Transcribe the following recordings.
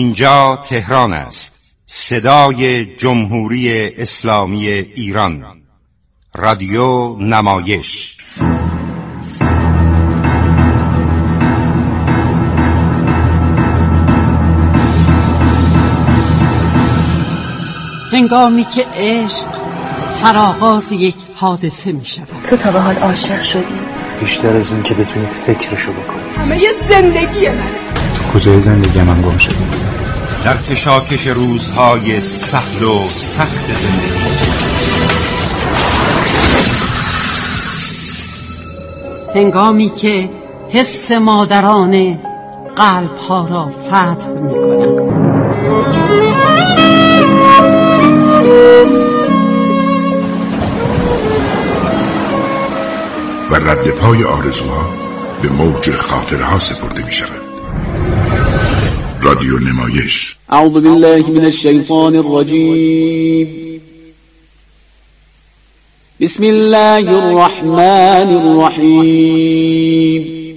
اینجا تهران است، صدای جمهوری اسلامی ایران، رادیو نمایش. هنگامی که عشق سرآغاز یک حادثه می شود. تو تا به حال عاشق شدی؟ بیشتر از این که بتونی فکرشو بکنی. همه یه زندگی منه. تو کجای زندگی من گم شدی؟ در کشاکش روزهای سهل و سخت زندگی. هنگامی که حس مادرانه قلب‌ها را فتح می کند. و رد پای آرزوها به موج خاطرها سپرده می شود. رادیو نمایش. اعوذ بالله من الشیطان الرجیم. بسم الله الرحمن الرحیم.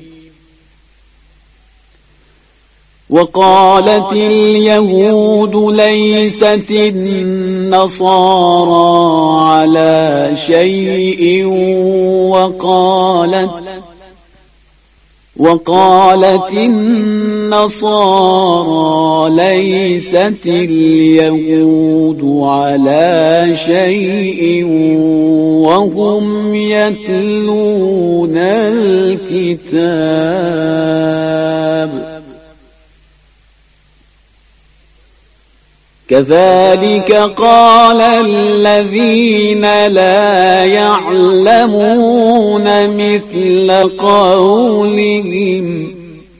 وقالت اليهود ليست النصارى على شيء وقالت النصارى ليست اليهود على شيء وهم يتلون الكتاب كذلك قال الذين لا يعلمون مثل قولهم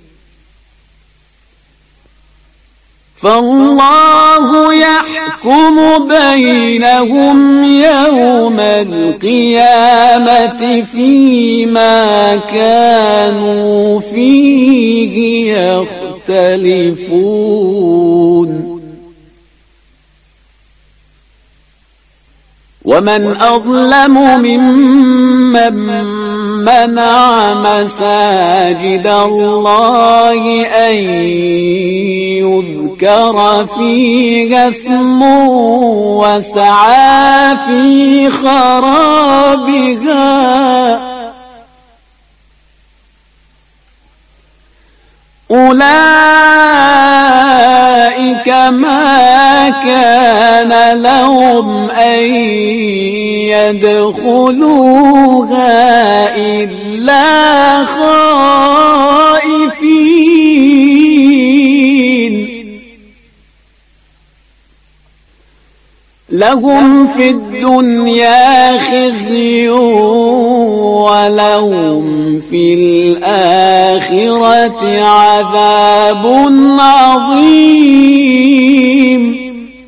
فالله يحكم بينهم يوم القيامة فيما كانوا فيه يختلفون ومن أظلم ممن منع مساجد الله أن يذكر فيها اسمه وسعى في خرابها أولئك ما كان لهم أن يدخلوها إلا خائفين لهم في الدنيا خزي ولهم في الآخرة عذاب عظيم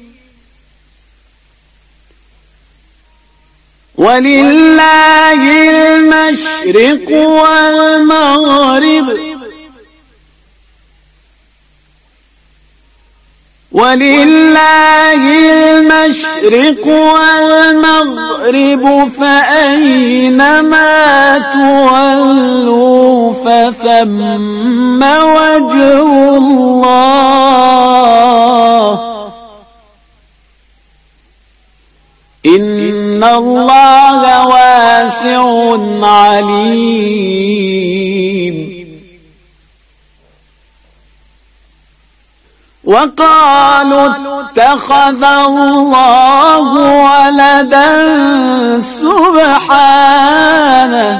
ولله المشرق والمغرب فأينما تولوا فثم وجه الله إن الله واسع عليم وقالوا اتخذ الله ولدا سبحانه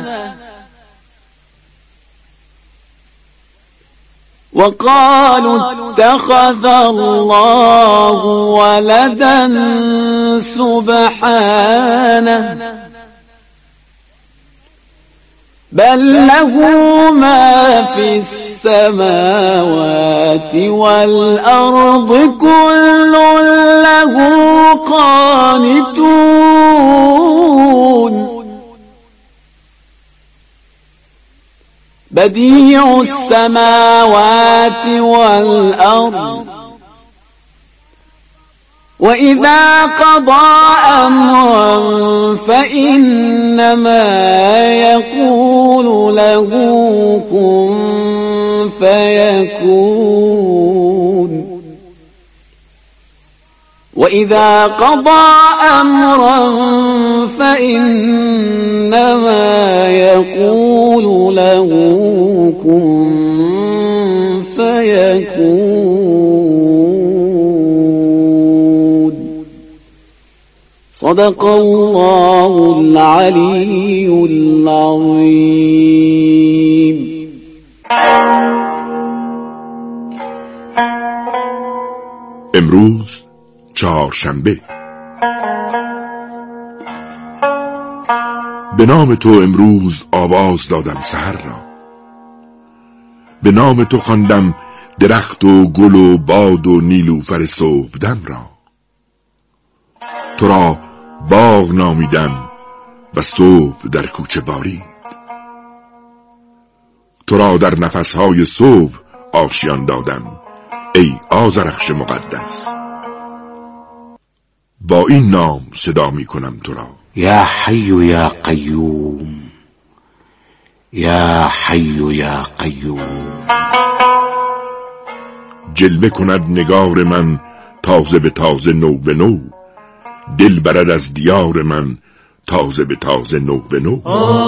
بل له ما في السماوات والأرض كل له قانتون بديع السماوات والأرض وإذا قضى أمرا فإنما يقول له كن فيكون وإذا قضى أمرا فإنما يقول له كن فيكون. صدق الله العلي العظيم. امروز چهارشنبه. به نام تو امروز آواز دادم سحر را، به نام تو خواندم درخت و گل و باد و نیلوفر صبحدم را. تو را باغ نامیدم و صبح در کوچه بارید. تو را در نفسهای صبح آشیان دادم ای آذرخش مقدس. با این نام صدا می کنم تو را: یا حی یا قیوم، یا حی یا قیوم. جلوه کند نگار من تازه به تازه، نو به نو، دل برد از دیار من تازه به تازه، نو به نو.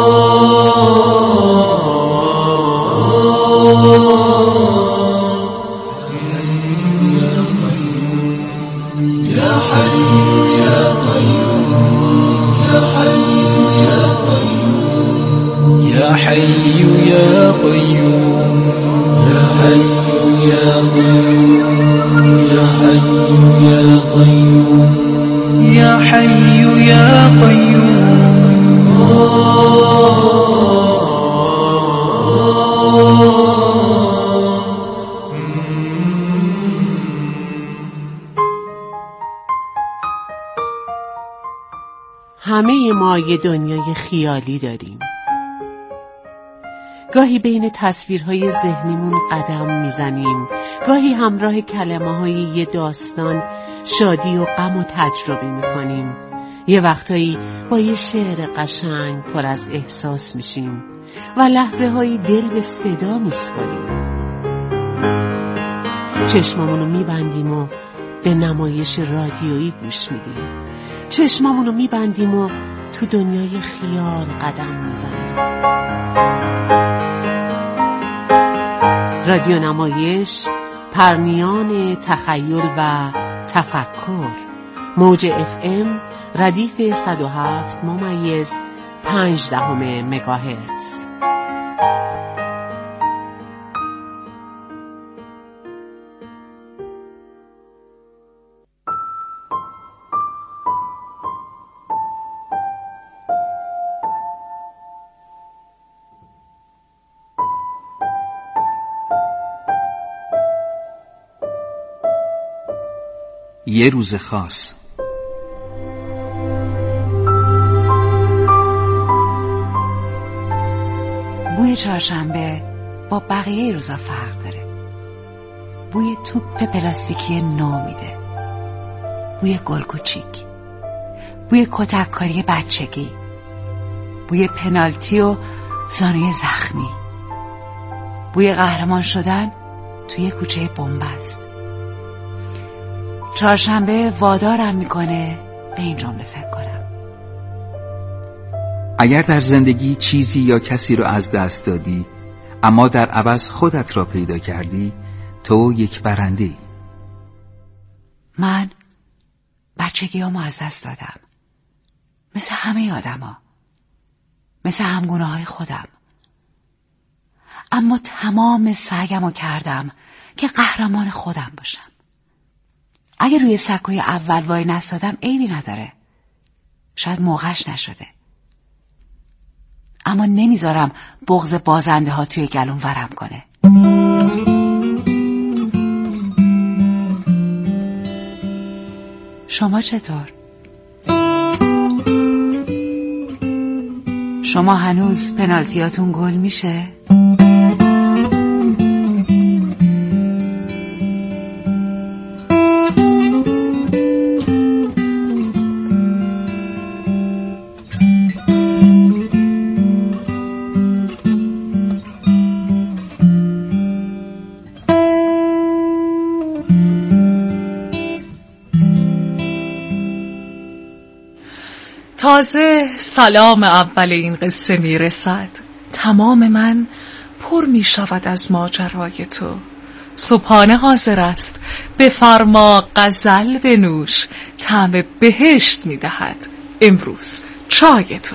يا حي يا قيوم، يا حي يا قيوم، يا حي يا قيوم، يا حي يا قيوم. همه ما یه دنیای خیالی داریم. گاهی بین تصویرهای ذهنیمون قدم میزنیم، گاهی همراه کلمه‌های یه داستان شادی و غم و تجربه میکنیم. یه وقتایی با یه شعر قشنگ پر از احساس میشیم و لحظه های دل به صدا میسپاریم. چشمامونو میبندیم و به نمایش رادیویی گوش میدیم. چشمامونو میبندیم و تو دنیای خیال قدم میزنیم. رادیو نمایش، پرنیان تخیل و تفکر. موج FM ردیف 107.5 مگاهرتز. یه روز خاص. بوی چهارشنبه با بقیه روزا فرق داره. بوی توپ پلاستیکی نو میده، بوی گل کوچیک، بوی کتککاری بچگی، بوی پنالتی و زانوی زخمی، بوی قهرمان شدن توی کوچه بنبست. چهارشنبه وادارم میکنه به این جمله فکر کنم: اگر در زندگی چیزی یا کسی رو از دست دادی اما در عوض خودت را پیدا کردی، تو یک برنده‌ای. من بچگیامو از دست دادم، مثل همه آدما، مثل همگونه‌های خودم. اما تمام سعیمو کردم که قهرمان خودم باشم. اگر روی سکوی اول وای نستادم عیبی نداره، شاید موقعش نشده، اما نمیذارم بغض بازنده ها توی گلوم ورم کنه. شما چطور؟ شما هنوز پنالتیاتون گل میشه؟ تازه سلام اول این قصه میرسد، تمام من پر می شود از ماجرای تو. صبحانه حاضر است، بفرما غزل بنوش، طعم بهشت می دهد امروز چای تو.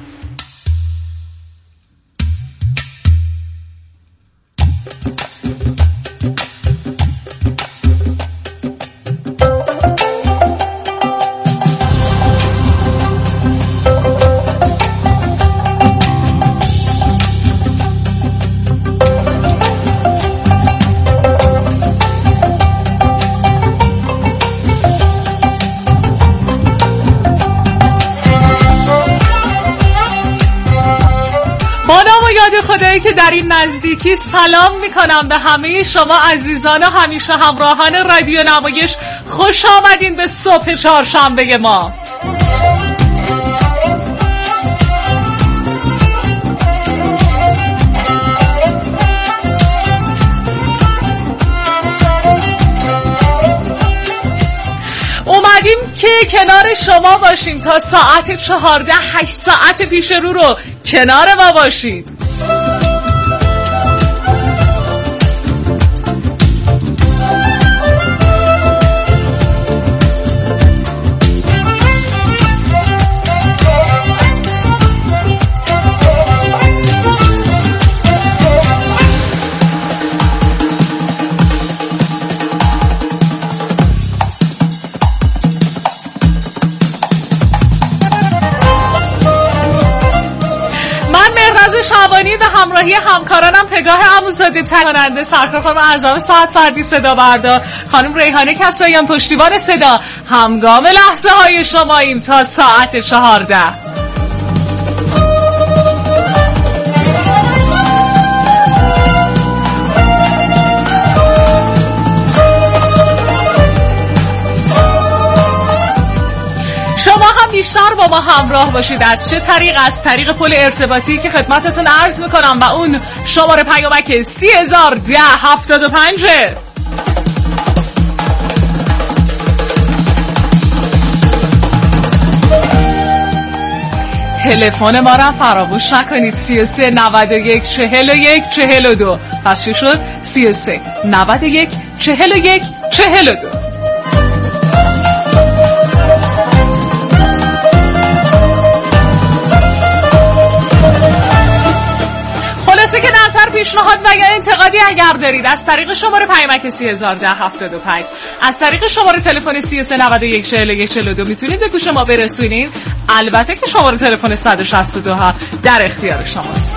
خدایی که در این نزدیکی سلام میکنم به همه شما عزیزان و همیشه همراهان رادیو نمایش. خوش آمدین به صبح چهارشنبه ما. اومدیم که کنار شما باشیم تا ساعت 14. 8 ساعت پیش رو کنار ما باشید. شعبانی به همراهی همکارانم پگاه عموزاده تهیه‌کننده، سرکار خانم اعظم ساعت فردی صدا بردار، خانم ریحانه کساییان پشتیبان صدا، همگام لحظه های شماییم تا ساعت 14. بیشتر با ما همراه باشید. از چه طریق؟ از طریق پل ارتباطی که خدمتتون عرض میکنم و اون شماره پیامک 301075. تلفن ما را فراموش نکنید 33 91 41 42. پس چی شد؟ 33 91 41 42. که نظر، پیشنهاد و یا انتقادی اگر دارید از طریق شماره پیامک 301075، از طریق شماره تلفن 33 91 41 42 میتونید به گوش ما برسونید. البته که شماره تلفن 162 ها در اختیار شماست.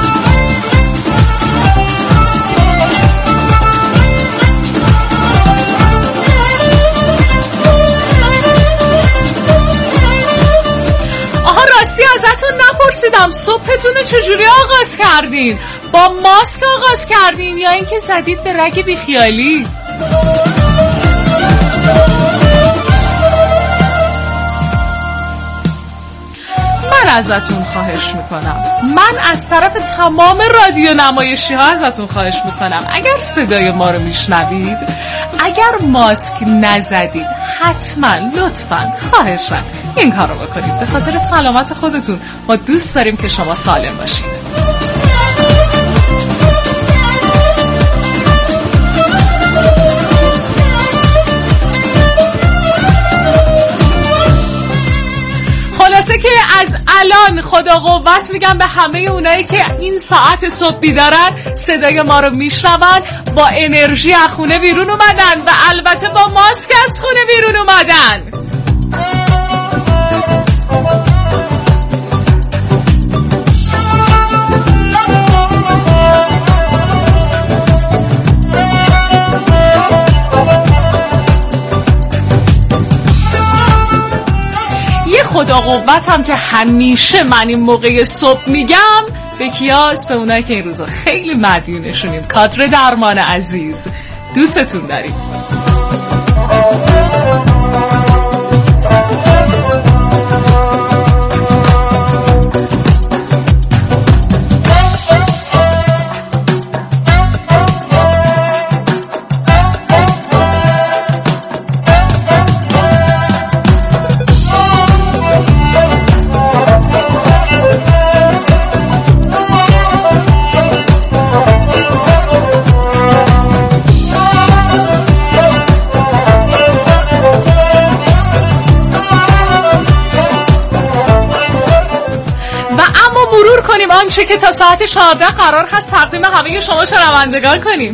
راستی ازتون نپرسیدم صبحتون رو چجوری آغاز کردین؟ با ماسک آغاز کردین یا اینکه زدید به رگ بیخیالی؟ من ازتون خواهش میکنم، من از طرف تمام رادیو نمایشی ها ازتون خواهش میکنم، اگر صدای ما رو میشنوید، اگر ماسک نزدید، حتما لطفا خواهشم این کار رو بکنید. به خاطر سلامت خودتون، ما دوست داریم که شما سالم باشید. خلاصه که از الان خدا قوت میگم به همه اونایی که این ساعت صبح بیدارن، صدای ما رو میشنون، با انرژی از خونه بیرون اومدن و البته با ماسک از خونه بیرون اومدن. خدا قوتم که همیشه من این موقع صبح میگم به کیاس، به اونایی که این روزا خیلی مدیونشونیم، کادر درمان عزیز، دوستتون داریم. آنچه که تا ساعت 14 قرار هست تقدیم همه شما شنوندگان کنیم.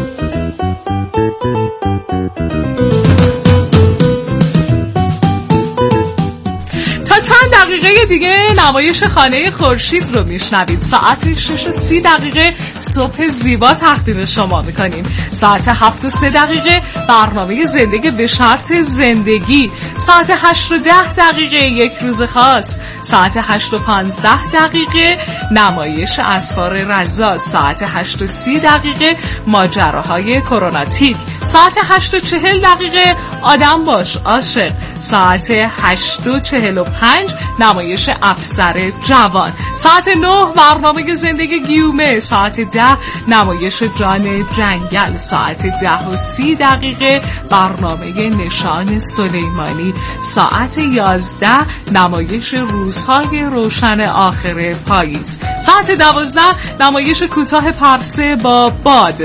چند دقیقه دیگه نمایش خانه خورشید رو میشنوید. ساعت 6:30 صبح زیبا تقدیم شما میکنیم. ساعت 7:03 برنامه زندگی به شرط زندگی. ساعت 8:10 یک روز خاص. ساعت 8:15 نمایش اسفار رضا. ساعت 8:30 ماجراهای کروناتیک. ساعت 8:40 آدم باش عاشق. ساعت 8:45 نمایش افسر جوان. ساعت 9 برنامه زندگی گیومه. ساعت 10 نمایش جان جنگل. ساعت 10:30 برنامه نشان سلیمانی. ساعت 11 نمایش روزهای روشن آخر پاییز. ساعت 12 نمایش کوتاه پرسه با باد.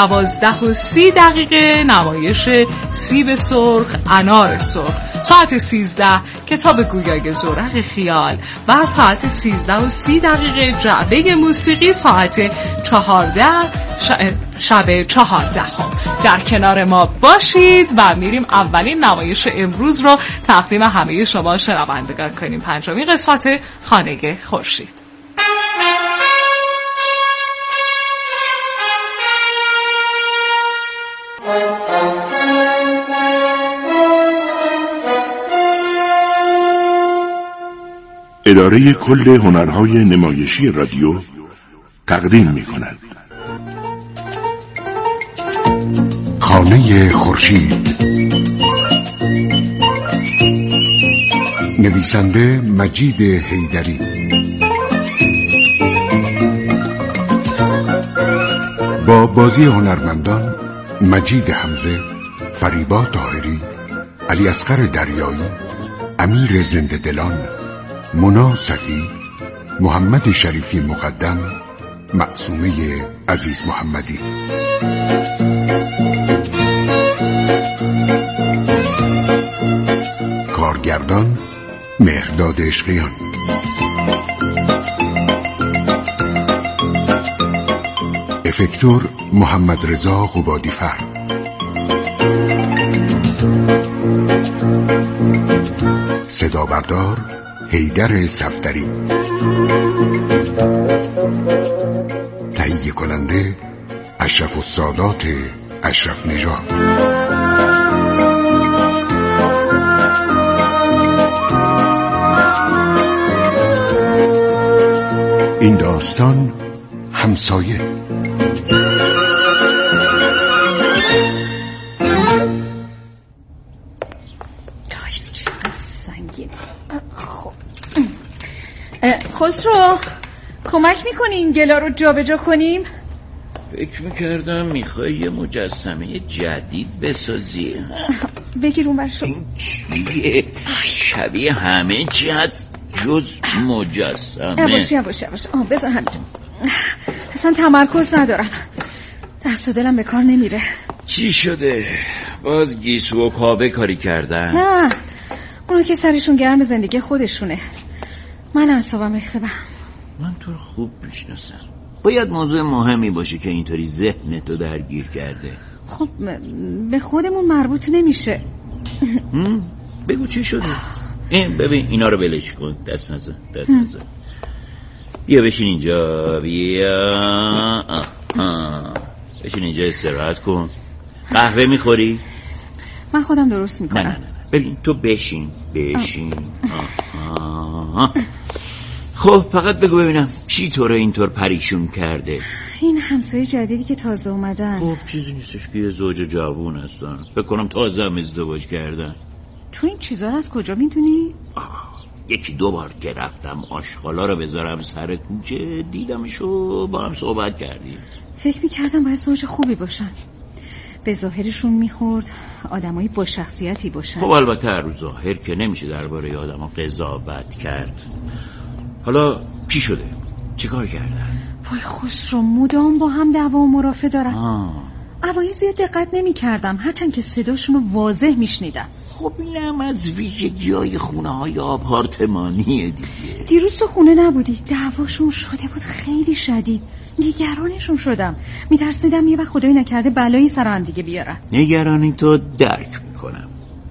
12:30 نمایش سیب سرخ انار سرخ. ساعت 13 کتاب گویای زورق خیال و ساعت 13:30 جعبه موسیقی. ساعت 14 شب 14 در کنار ما باشید و میریم اولین نمایش امروز رو تقدیم همه شما شنوندگان کنیم. 5مین قسمت خانه خورشید. اداره کل هنرهای نمایشی رادیو تقدیم می‌کند خانه خورشید. نویسنده مجید حیدری. با بازی هنرمندان مجید حمزه، فریبا طاهری، علی اصغر دریایی، امیر زنده دلان، مونا صفی، محمد شریفی مقدم، معصومه عزیز محمدی. کارگردان مهرداد عشقیان. افکتور محمد رضا قبادی‌فر. صدا بردار حیدر صفدری. تهیه کننده اشرف السادات اشرف نژاد. این داستان همسایه. خسرو کمک میکنی این گلا رو جا به جا کنیم؟ فکر میکردم میخوای یه مجسمه جدید بسازی. بگیر اون برشو. این چیه؟ شبیه همه چی هست جز مجسمه. یواش بذار همینجا. اصلا تمرکز ندارم، دست و دلم به کار نمیره. چی شده؟ باز گیسو و کابه کاری کردن؟ نه اونا که سرشون گرم زندگی خودشونه، من اعصابم ریخته به هم. من تو رو خوب میشناسم. باید موضوع مهمی باشه که اینطوری ذهنتو درگیر کرده. خب به خودمون مربوط نمیشه. بگو چی شده؟ این ببین اینا رو بلش کن. دست نزن. بیا بشین اینجا. بیا بشین اینجا استراحت کن. قهوه میخوری؟ من خودم درست میکنم. نه ببین تو بشین. خب فقط بگو ببینم چی تو رو اینطور پریشون کرده؟ این همسایه جدیدی که تازه اومدن. خب چیزی نیستش که یه زوج جوون هستن، بکنم تازه هم ازدواج کردن. تو این چیزا رو از کجا میدونی؟ 1-2 بار که رفتم آشغالا رو بذارم سر کوچه دیدمشو، با هم صحبت کردیم. فکر میکردم باید زوج خوبی باشن، به ظاهرشون میخورد آدمایی با شخصیتی باشن. خب البته رو ظاهر که نمیشه درباره آدما قضاوت کرد. حالا چی شده؟ چی کار کردن؟ وای خسرو مدام با هم دعوا و مرافعه دارن. اوایل زیاد دقت نمی کردم، هرچند که صداشون رو واضح میشنیدم. خب اینم از ویژگی‌های خونه‌های آپارتمانیه دیگه. دیروز تو خونه نبودی، دعواشون شده بود خیلی شدید. نگرانشون شدم، میترسیدم یه وقت خدایی نکرده بلایی سر هم دیگه بیارن. نگرانی تو درک میکنم،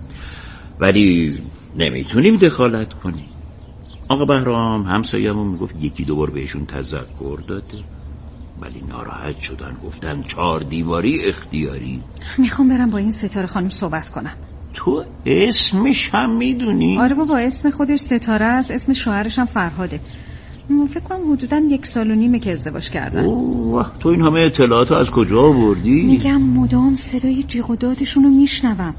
ولی نمیتونیم دخالت کنیم. آقا بهرام همسایه‌مون میگفت یکی دو بار بهشون تذکر داده، ولی ناراحت شدن، گفتن 4 دیواری اختیاری. میخوام برم با این ستاره خانم صحبت کنم. تو اسمش هم میدونی؟ آره بابا، اسم خودش ستاره است، اسم شوهرش هم فرهاده. فکر کنم حدوداً 1.5 سال که ازدواج کردن. اوه، تو این همه اطلاعات از کجا آوردی؟ میگم مدام صدای جیغ و دادشون رو میشنوم.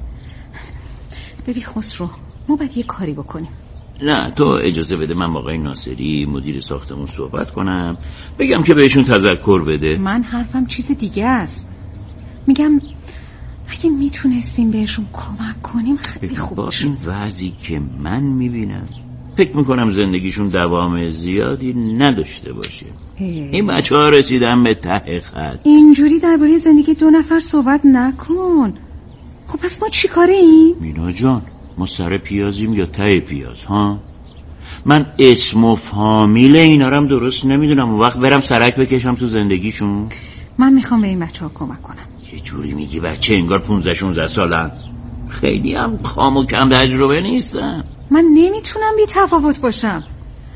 ببین خسرو، ما باید یه کاری بکنیم. نه تو اجازه بده من با آقای ناصری مدیر ساختمون صحبت کنم، بگم که بهشون تذکر بده. من حرفم چیز دیگه است. میگم اگه میتونستیم بهشون کمک کنیم خیلی خوب. با این وضعی که من میبینم فکر میکنم زندگیشون دوام زیادی نداشته باشه. این بچه ها رسیدن به ته خط. اینجوری درباره زندگی 2 نفر صحبت نکن. خب پس ما چی کاره ایم؟ مینا جان، ما سر پیازیم یا ته پیاز ها؟ من اسم و فامیل اینا رو هم درست نمیدونم، اون وقت برم سرک بکشم تو زندگیشون. من میخوام به این بچه ها کمک کنم. یه جوری میگی بچه انگار 15-16 سالن، خیلی هم خام و کم تجربه نیستن. من نمیتونم بی تفاوت باشم.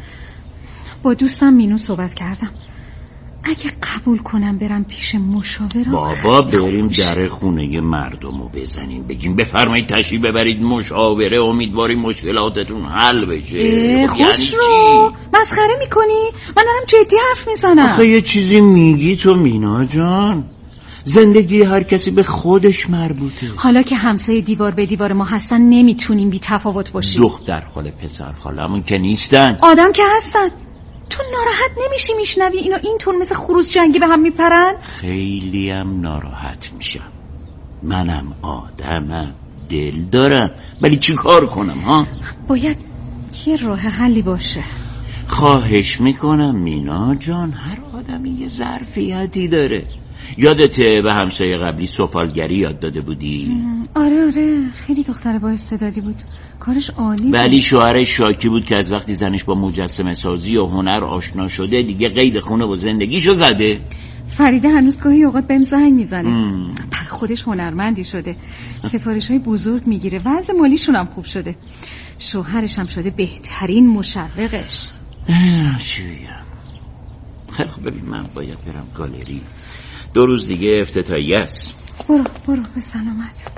با دوستم مینو صحبت کردم، اگه قبول کنم برم پیش مشاور. بابا بریم در خونه مردم رو بزنیم، بگیم بفرمایید تشریف ببرید مشاوره، امیدواریم مشکلاتتون حل بشه. خسرو مسخره میکنی؟ من دارم جدی حرف میزنم. آخه یه چیزی میگی تو مینا جان، زندگی هر کسی به خودش مربوطه. حالا که همسایه دیوار به دیوار ما هستن نمیتونیم بی تفاوت باشیم. دختر خاله پسر خالمون که نیستن، آدم که هستن. تو ناراحت نمیشی میشنوی اینا اینطور مثل خروس جنگی به هم میپرن؟ خیلی هم ناراحت میشم. منم آدمم، دل دارم، ولی چی کار کنم ها؟ باید یه راه حلی باشه. خواهش میکنم مینا جان، هر آدمی یه ظرفیتی داره. یادته به همسایه قبلی سفالگری یاد داده بودی؟ آره خیلی دختر با استعدادی بود، کارش عالی بود. ولی شوهرش شاکی بود که از وقتی زنش با مجسمه سازی و هنر آشنا شده دیگه قید خونه و زندگیشو زده. فریده هنوز گاهی اوقات بهم زنگ میزنه. پر خودش هنرمندی شده، سفارش‌های بزرگ میگیره، وضع مالیشون هم خوب شده. شوهرش هم شده بهترین مشوقش. خیلی خوب، ببین من باید برم گالری، 2 روز دیگه افتتاحیه است. برو به سلامت.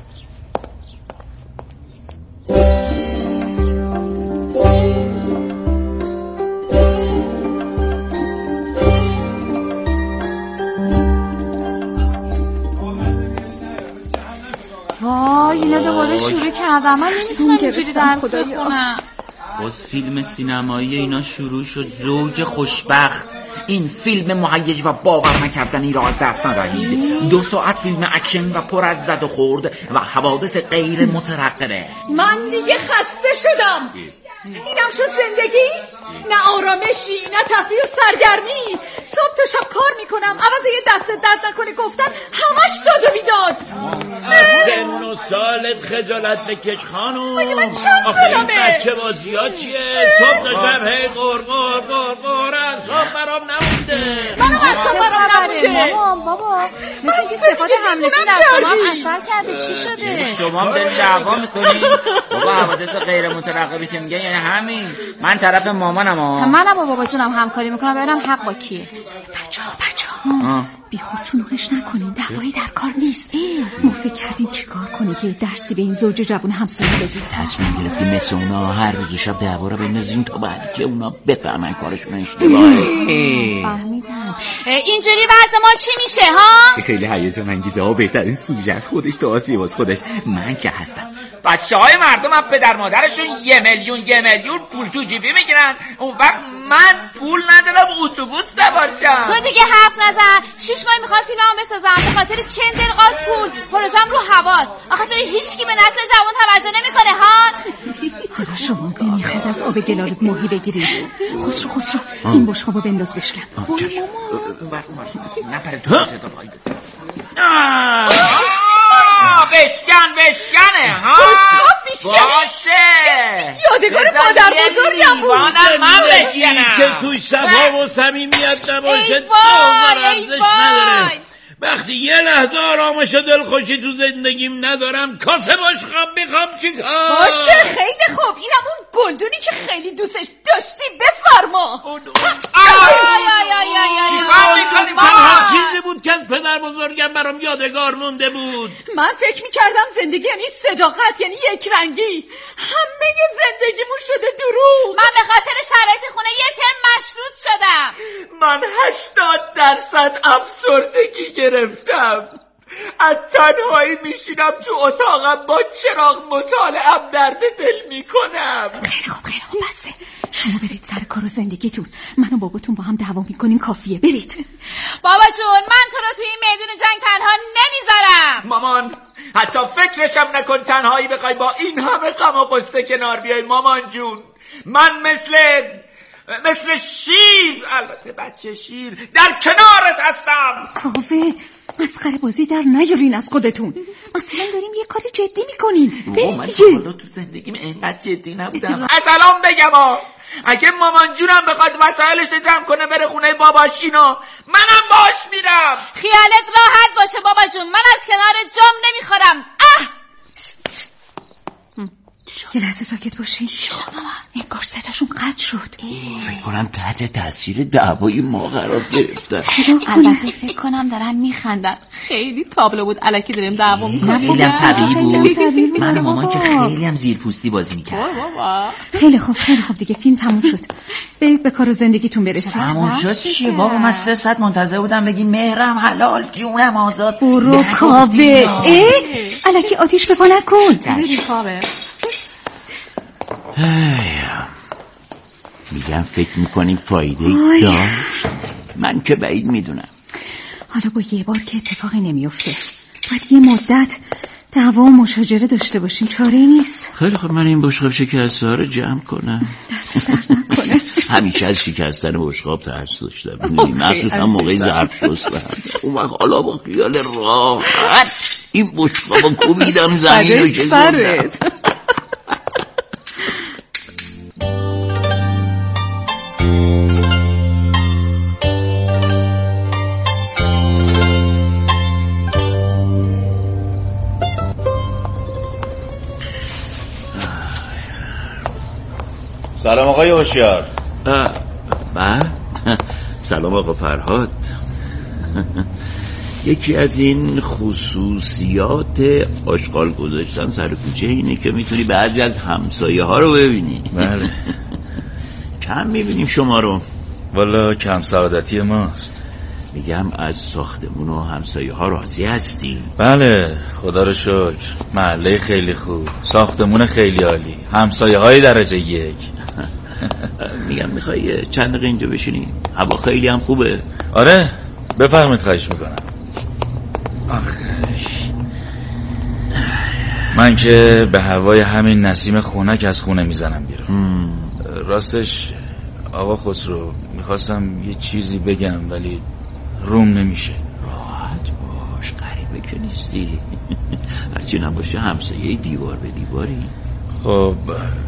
وای اینا دوباره شروع کردم، من نمیتونم اینجوری درس بخونم. باز فیلم سینمایی اینا شروع شد. زوج خوشبخت. این فیلم مهیج و باور نکردنی را از دست ندهید. 2 ساعت فیلم اکشن و پر از زد و خورد و حوادث غیر مترقبه. من دیگه خسته شدم. اینم شد زندگی؟ نه آرامشی، نه تفریح و سرگرمی. صبح تا شب کار میکنم، عوض یه دست درد نکنه گفتن همش داد و بیداد. سن و سالت خجالت بکش خانوم. مگه من چند سالمه؟ بچه بازی‌ها چیه؟ صبح تا شب هی قرقر از صبح برام نمونده. منم از صبح برام نمونده. مامان بابا مثل که صفات حملشون در شما اثر کرده. چی شده؟ شما هم دارید دعوا میکنید؟ بابا حوادث غیر مترقبی که میگه یعنی همین. من طرف مامانم ها. منم با بابا جونم همکاری میکنم ببینم حق با کیه. بچه‌ها بی خود چونوخش نکنین، دعوایی در کار نیست. ما فکر کردیم چیکار کنی که درسی به این زوج جوان همسایه بدیم. تصمیم گرفتیم مثل اونا هر روز شب دعوا رو بندازیم تا بعد که اونا بفهمن کارشون اشتباهه. فهمیدم. اینجوری وضع ما چی میشه ها؟ خیلی هیجان انگیزه ها. بهترین سوژه از خودش تئاتر واسه خودش. من که هستم. بچهای مردم از پدر مادرشون 1 میلیون پول تو جیبی میگیرن، اون وقت من پول ندارم اتوبوس سوارشم. تو دیگه حرف نزن. 6 ماه میخواد فیلمو بسازم به خاطر چند دلقاز پول. پروژم رو حواس. آخه تو هیچکی به نسل جوان توجه نمیکنه ها. حالا شما نمیخواد از آب گلالود ماهی بگیرید. خسرو این بشقابو بنداز بشکن. نپره تو بشکنه ها بشقاب میشکنه باشه یادگار مادر بزرگم بود من بشکنم که توی صفا و صمیمیت نباشه تو ارزش نداره. وقتی یه لحظه آرامش و دلخوشی تو زندگیم ندارم کاسه بشقاب میخوام چیکار؟ باشه خیلی خوب. اینم اون گلدونی که خیلی دوستش داشتی بفرما. من هر چیزی بود که از پدر بزرگم برام یادگار مونده بود. من فکر میکردم زندگی یعنی صداقت، یعنی یک رنگی. همه زندگیمون شده دروغ. من به خاطر شرایط خونه یه ترم مشروط شدم. من 80% افسردگی گرفتم. از تنهایی میشینم تو اتاقم با چراغ مطالعه‌ام درد دل میکنم. خیلی خوب بسه. شما برید سر کار و زندگیتون. من و باباتون با هم دعوا میکنیم، کافیه برید. بابا جون من تو رو توی این میدون جنگ تنها نمیذارم. مامان حتی فکرشم نکن تنهایی بخوای با این همه غم و غصه کنار بیای. مامان جون من مثل شیر، البته بچه شیر، در کنارت هستم. کاوه مسخره بازی در نیارین از خودتون. مثلا داریم یه کار جدی میکنیم. من حالا تو زندگیم اینقدر جدی نبودم. از الان بگم اگه مامان جونم بخواد وسایلش جمع کنه بره خونه باباش اینا، منم باش میرم. خیالت راحت باشه بابا جون، من از کنار جام نمیخورم. یه لحظه ساکت باشین. انگار صداشون قطع شد. فکر کنم تحت تاثیر دعوای ما قرار گرفتن. البته فکر کنم دارن میخندن. خیلی تابلو بود الکی داریم دعوا میکنیم. خیلی هم طبیعی بود. من و مامان که خیلی هم زیرپوستی بازی میکرد. خیلی خوب دیگه فیلم تموم شد. برید به کار و زندگیتون برسید. تموم شد چیه بابا؟ من 3 ساعت منتظر بودم بگین مهرم حلال جونم آزاد. برو کاوه. الکی آتیش بپا نکن. میگم فکر میکنیم فایده داشت؟ من که بعید میدونم. حالا با یه بار که اتفاقی نمیفته، باید یه مدت دعوا و مشاجره داشته باشیم. چاره نیست. خیلی خب من این بشقاب شکسته ها رو جمع کنم. دست درد نکنه. همیشه از شکستن بشقاب ترس داشتم. مخصوصا موقع ظرف شستن. اون وقت حالا با خیال راحت این بشقاب رو کوبیدم زمین رو شکستم. سلام آقای هوشیار. سلام آقا فرهاد. یکی از این خصوصیات آشغال گذاشتن سر کوچه اینه که میتونی بعضی از همسایه ها رو ببینی. بله. کم میبینیم شما رو. والا کم سعادتی ماست. میگم از ساختمون و همسایه ها راضی هستی؟ بله خدا رو شکر. محله خیلی خوب، ساختمون خیلی عالی، همسایه های درجه 1. میگم میخوای چند دقیقه اینجا بشینی؟ هوا خیلی هم خوبه. آره بفرمایید، خواهش میکنم. من که به هوای همین نسیم خنک از خونه میزنم بیرون. راستش آقا خسرو میخواستم یه چیزی بگم ولی روم نمیشه. راحت باش، غریبه که نیستی. هرچی نباشه همسایه دیوار به دیواری. خب